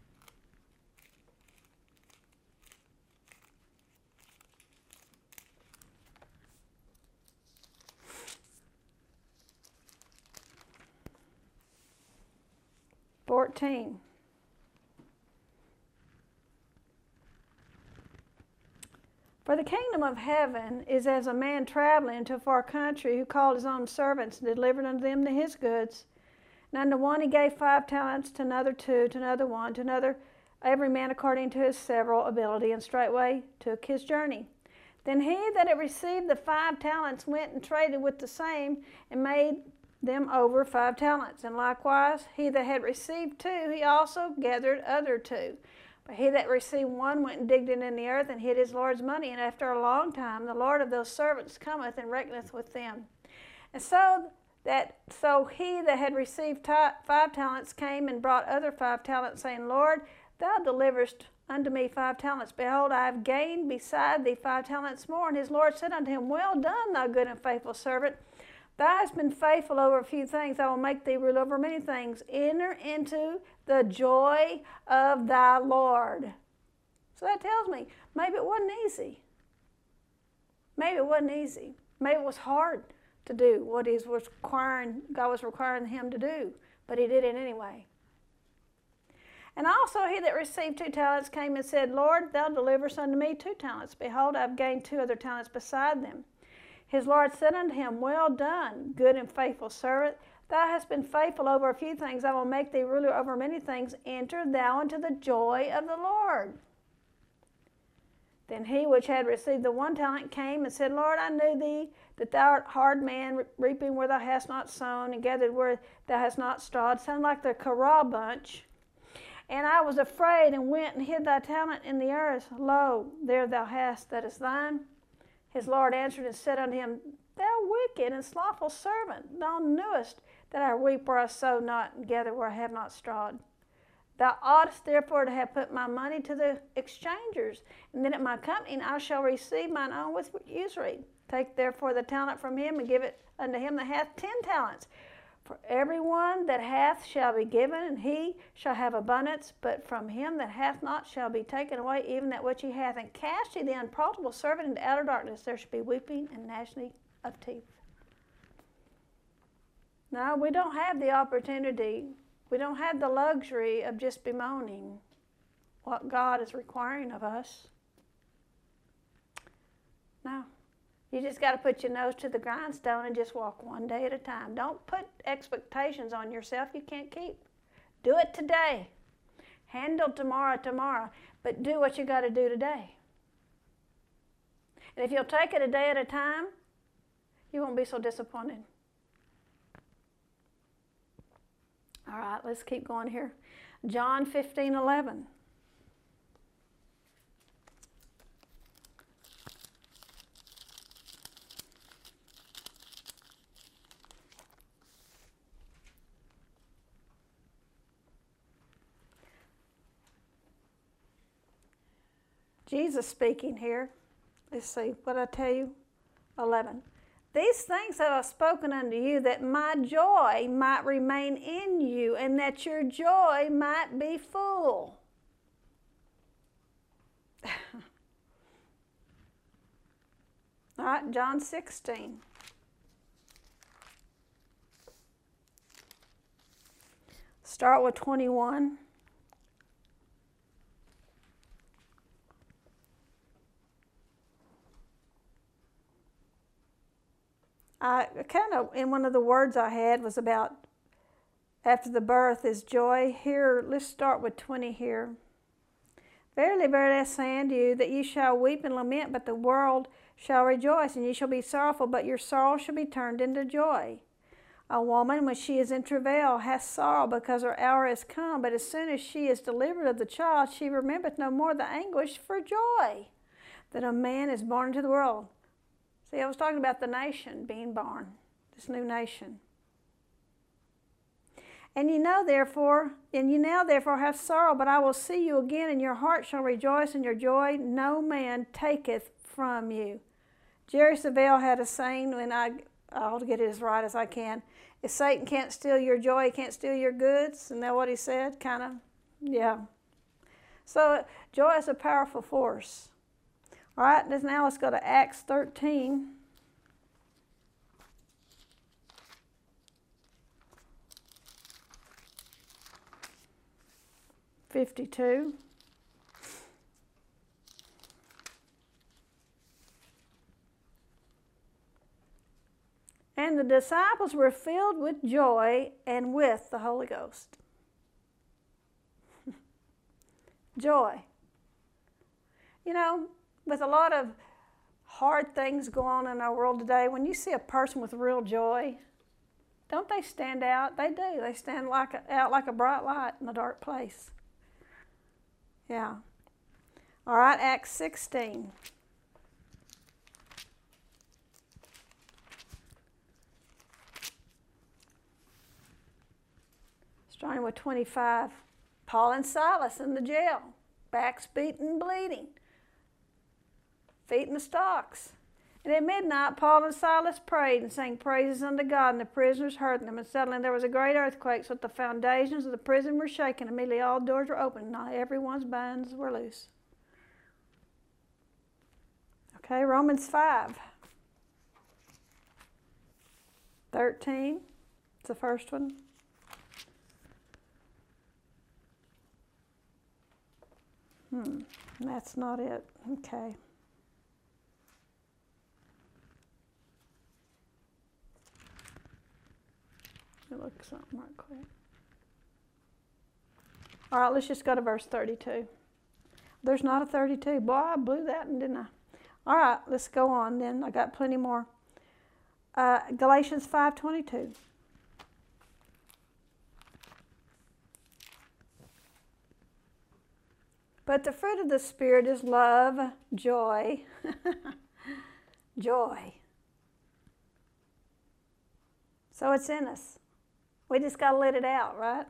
fourteen. For the kingdom of heaven is as a man traveling into a far country, who called his own servants and delivered unto them his goods. And unto one he gave five talents, to another two, to another one, to another every man according to his several ability, and straightway took his journey. Then he that had received the five talents went and traded with the same, and made them over five talents. And likewise he that had received two, he also gathered other two. But he that received one went and digged it in the earth, and hid his Lord's money. And after a long time the Lord of those servants cometh and reckoneth with them. And so that so he that had received ta- five talents came and brought other five talents, saying, Lord, thou deliverest unto me five talents. Behold, I have gained beside thee five talents more. And his Lord said unto him, Well done, thou good and faithful servant. Thou hast been faithful over a few things. I will make thee rule over many things. Enter into the joy of thy Lord. So that tells me maybe it wasn't easy. Maybe it wasn't easy. Maybe it was hard to do what he was requiring, God was requiring him to do, but he did it anyway. And also he that received two talents came and said, Lord, thou deliverest unto me two talents. Behold, I have gained two other talents beside them. His Lord said unto him, Well done, good and faithful servant. Thou hast been faithful over a few things. I will make thee ruler over many things. Enter thou into the joy of the Lord. Then he which had received the one talent came and said, Lord, I knew thee, that thou art a hard man, reaping where thou hast not sown, and gathered where thou hast not strawed. Sound like the Corral bunch. And I was afraid, and went and hid thy talent in the earth. Lo, there thou hast that is thine. His Lord answered and said unto him, Thou wicked and slothful servant, thou knewest that I reap where I sow not, and gather where I have not strawed. Thou oughtest therefore to have put my money to the exchangers, and then at my coming I shall receive mine own with usury. Take therefore the talent from him, and give it unto him that hath ten talents. For every one that hath shall be given, and he shall have abundance, but from him that hath not shall be taken away even that which he hath. And cast ye the unprofitable servant into outer darkness, there shall be weeping and gnashing of teeth. No, we don't have the opportunity, we don't have the luxury of just bemoaning what God is requiring of us. No. You just got to put your nose to the grindstone and just walk one day at a time. Don't put expectations on yourself you can't keep. Do it today. Handle tomorrow tomorrow, but do what you got to do today. And if you'll take it a day at a time, you won't be so disappointed. All right, let's keep going here. John fifteen eleven. Jesus speaking here. Let's see, what I tell you? eleven. These things have I spoken unto you, that my joy might remain in you, and that your joy might be full. All right, John sixteen. Start with twenty-one. I kind of, in one of the words I had was about after the birth is joy. Here, let's start with twenty here. Verily, verily, I say unto you, that ye shall weep and lament, but the world shall rejoice, and ye shall be sorrowful, but your sorrow shall be turned into joy. A woman, when she is in travail, hath sorrow, because her hour is come, but as soon as she is delivered of the child, she remembereth no more the anguish for joy that a man is born into the world. See, I was talking about the nation being born, this new nation. And you know, therefore, and you now therefore have sorrow, but I will see you again, and your heart shall rejoice, and your joy no man taketh from you. Jerry Savelle had a saying, and I, I'll get it as right as I can. If Satan can't steal your joy, he can't steal your goods. Isn't that what he said? Kind of, yeah. So joy is a powerful force. All right, now let's go to Acts thirteen. fifty-two. And the disciples were filled with joy and with the Holy Ghost. Joy. You know, with a lot of hard things going on in our world today, when you see a person with real joy, don't they stand out? They do. They stand like a, out like a bright light in a dark place. Yeah. All right, Acts sixteen. Starting with twenty-five. Paul and Silas in the jail, backs beaten and bleeding, feet in the stocks. And at midnight, Paul and Silas prayed and sang praises unto God, and the prisoners heard them. And suddenly there was a great earthquake, so that the foundations of the prison were shaken. Immediately all doors were opened, and not everyone's bonds were loose. Okay, Romans five. thirteen. It's the first one. Hmm, that's not it. Okay. Let me look something right quick. All right, let's just go to verse thirty-two. There's not a thirty-two. Boy, I blew that one, didn't I? All right, let's go on then. I got plenty more. Uh, Galatians five twenty-two. But the fruit of the Spirit is love, joy, joy. So it's in us. We just got to let it out, right?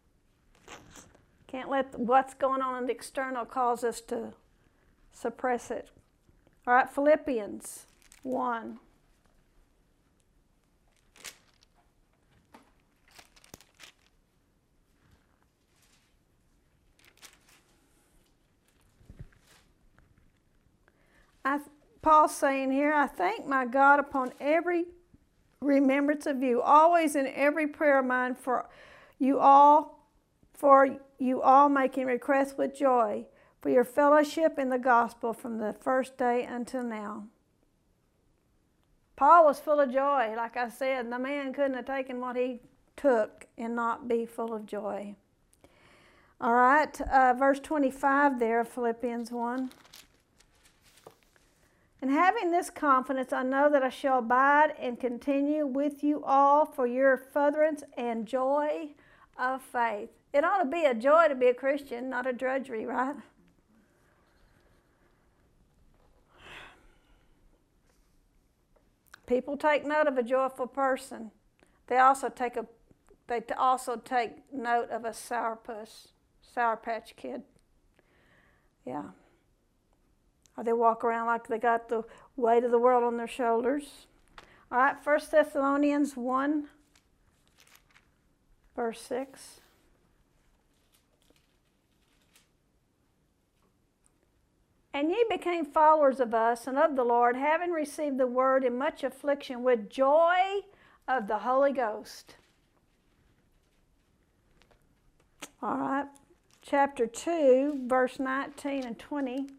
Can't let what's going on in the external cause us to suppress it. All right, Philippians one. I, Paul's saying here, I thank my God upon every remembrance of you, always in every prayer of mine for you all, for you all making requests with joy, for your fellowship in the gospel from the first day until now. Paul was full of joy. Like I said, the man couldn't have taken what he took and not be full of joy. All right, uh, verse twenty-five there of Philippians one. And having this confidence, I know that I shall abide and continue with you all for your furtherance and joy of faith. It ought to be a joy to be a Christian, not a drudgery, right? People take note of a joyful person. They also take a they also take note of a sourpuss, Sour Patch Kid. Yeah. Or they walk around like they got the weight of the world on their shoulders. All right, First Thessalonians one, verse six. And ye became followers of us and of the Lord, having received the word in much affliction with joy of the Holy Ghost. All right, chapter two, verse nineteen and twenty.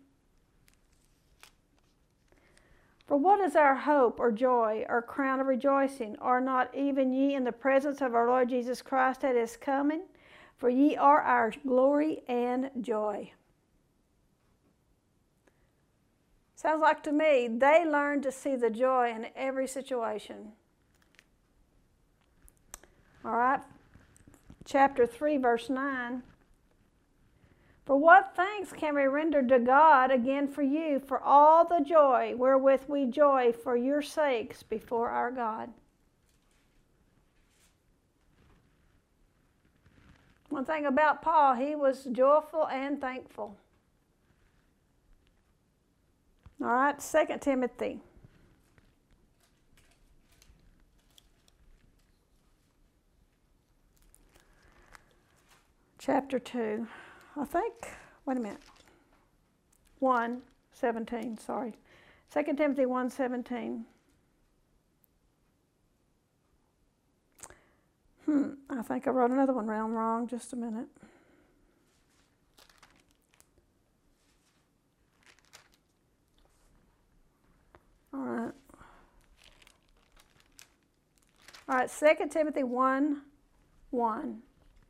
For what is our hope or joy or crown of rejoicing? Are not even ye in the presence of our Lord Jesus Christ at his coming? For ye are our glory and joy. Sounds like to me, they learned to see the joy in every situation. All right, chapter three, verse nine. For what thanks can we render to God again for you, for all the joy wherewith we joy for your sakes before our God? One thing about Paul, he was joyful and thankful. All right, Second Timothy. Chapter two. I think, wait a minute. one seventeen, sorry. Second Timothy one seventeen. Hmm, I think I wrote another one round wrong. Just a minute. All right. All right, Second Timothy one one.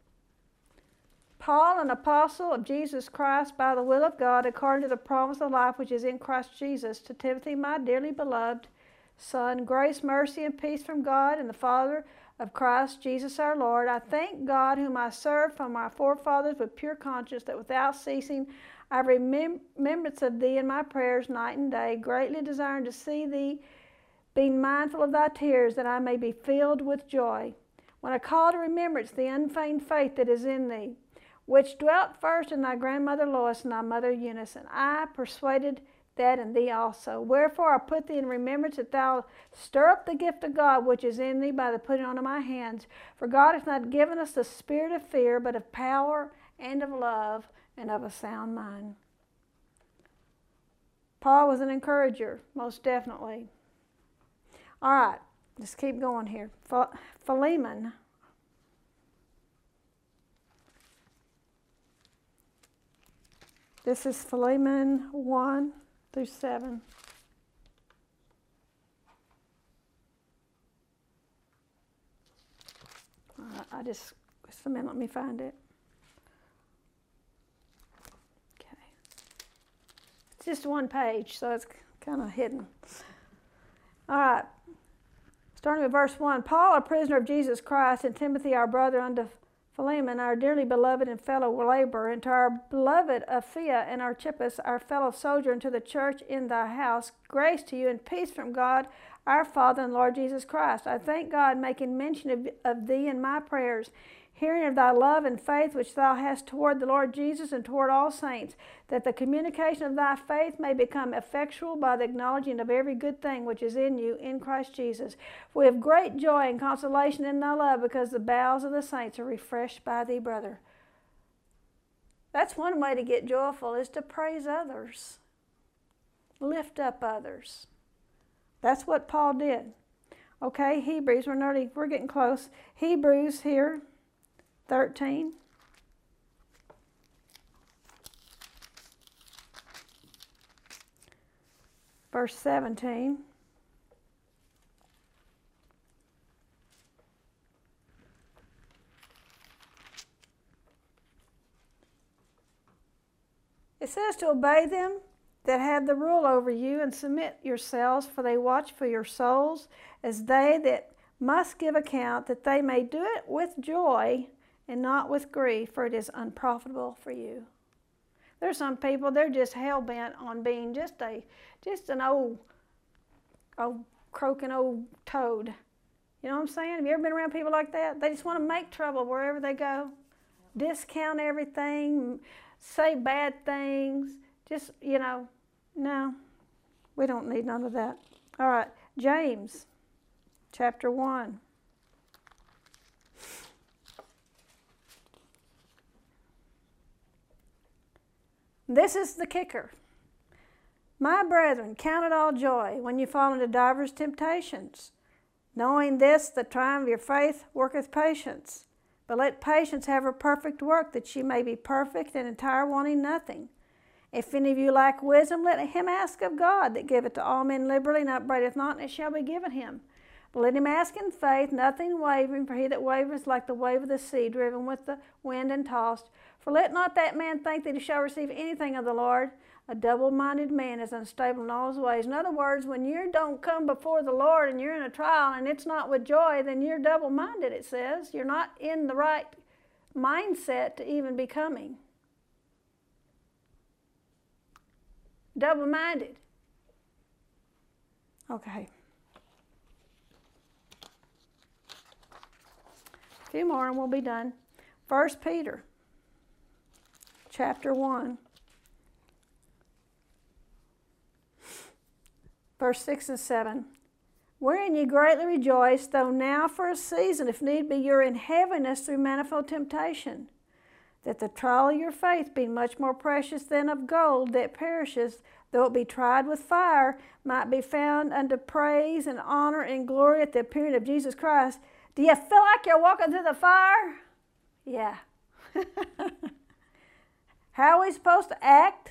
Paul, an apostle of Jesus Christ by the will of God, according to the promise of life which is in Christ Jesus, to Timothy, my dearly beloved son, grace, mercy, and peace from God and the Father of Christ Jesus our Lord. I thank God, whom I serve from my forefathers with pure conscience, that without ceasing I have remembrance of thee in my prayers night and day, greatly desiring to see thee, being mindful of thy tears, that I may be filled with joy, when I call to remembrance the unfeigned faith that is in thee, which dwelt first in thy grandmother Lois and thy mother Eunice, and I persuaded that in thee also. Wherefore I put thee in remembrance that thou stir up the gift of God which is in thee by the putting on of my hands. For God hath not given us the spirit of fear, but of power and of love and of a sound mind. Paul was an encourager, most definitely. All right, let's keep going here. Philemon. This is Philemon one through seven. Uh, I just, just a minute, let me find it. Okay. It's just one page, so it's kind of hidden. All right. Starting with verse one. Paul, a prisoner of Jesus Christ, and Timothy, our brother, unto Philemon, our dearly beloved and fellow laborer, and to our beloved Apphia and Archippus, our fellow soldier, and to the church in thy house, grace to you and peace from God, our Father and Lord Jesus Christ. I thank God, making mention of, of thee in my prayers, hearing of thy love and faith which thou hast toward the Lord Jesus and toward all saints, that the communication of thy faith may become effectual by the acknowledging of every good thing which is in you in Christ Jesus. For we have great joy and consolation in thy love, because the bowels of the saints are refreshed by thee, brother. That's one way to get joyful, is to praise others. Lift up others. That's what Paul did. Okay, Hebrews, we're nearly, we're getting close. Hebrews here, thirteen. Verse seventeen. It says to obey them that have the rule over you, and submit yourselves, for they watch for your souls, as they that must give account, that they may do it with joy and not with grief, for it is unprofitable for you. There's some people, they're just hell-bent on being just a just an old, old croaking old toad. You know what I'm saying? Have you ever been around people like that? They just want to make trouble wherever they go. Discount everything, say bad things. Just, you know, no, we don't need none of that. All right, James chapter one. This is the kicker. My brethren, count it all joy when you fall into divers temptations, knowing this, the trial of your faith worketh patience. But let patience have her perfect work, that she may be perfect and entire, wanting nothing. If any of you lack wisdom, let him ask of God, that giveth to all men liberally, and upbraideth not, and it shall be given him. But let him ask in faith, nothing wavering, for he that wavereth is like the wave of the sea, driven with the wind and tossed. For let not that man think that he shall receive anything of the Lord. A double-minded man is unstable in all his ways. In other words, when you don't come before the Lord and you're in a trial and it's not with joy, then you're double-minded, it says. You're not in the right mindset to even be coming. Double-minded. Okay. A few more and we'll be done. First Peter chapter one. Verse six and seven. Wherein ye greatly rejoice, though now for a season, if need be, you're in heaviness through manifold temptation, that the trial of your faith, being much more precious than of gold that perishes, though it be tried with fire, might be found unto praise and honor and glory at the appearing of Jesus Christ. Do you feel like you're walking through the fire? Yeah. How are we supposed to act?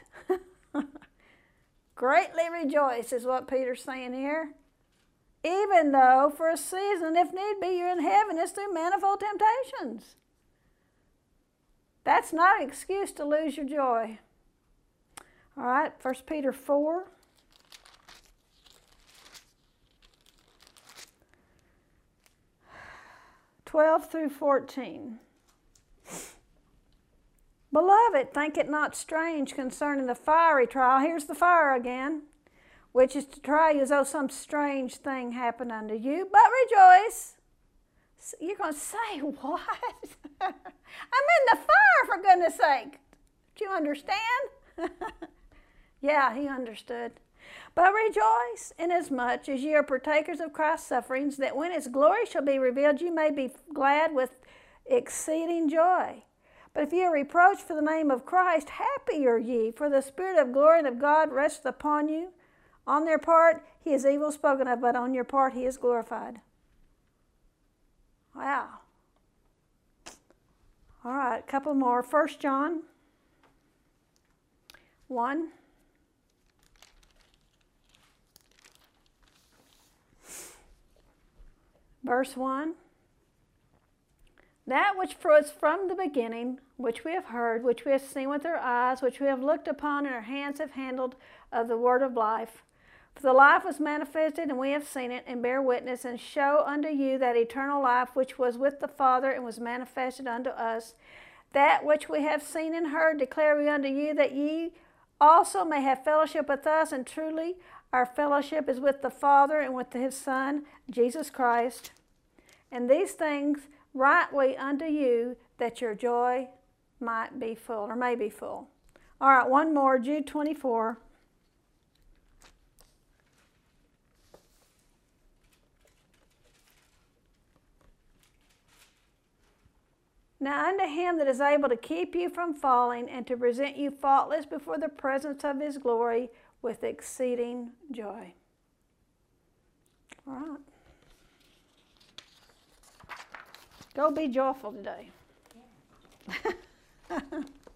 Greatly rejoice is what Peter's saying here. Even though for a season, if need be, you're in heaviness through manifold temptations. That's not an excuse to lose your joy. All right, First Peter four. twelve through fourteen. Beloved, think it not strange concerning the fiery trial. Here's the fire again, which is to try you as though some strange thing happened unto you. But rejoice. You're going to say, what? I'm in the fire, for goodness sake. Do you understand? Yeah, he understood. But rejoice, inasmuch as ye are partakers of Christ's sufferings, that when his glory shall be revealed, you may be glad with exceeding joy. But if ye are reproached for the name of Christ, happy are ye, for the Spirit of glory and of God rests upon you. On their part, he is evil spoken of, but on your part, he is glorified. Wow. All right, a couple more. First John one. Verse one. That which was from the beginning, which we have heard, which we have seen with our eyes, which we have looked upon and our hands have handled of the word of life. For the life was manifested, and we have seen it, and bear witness, and show unto you that eternal life which was with the Father and was manifested unto us. That which we have seen and heard declare we unto you, that ye also may have fellowship with us, and truly our fellowship is with the Father and with his Son, Jesus Christ. And these things write we unto you, that your joy might be full, or may be full. All right, one more, Jude twenty-four. Now unto him that is able to keep you from falling, and to present you faultless before the presence of his glory with exceeding joy. All right. Go be joyful today. Yeah.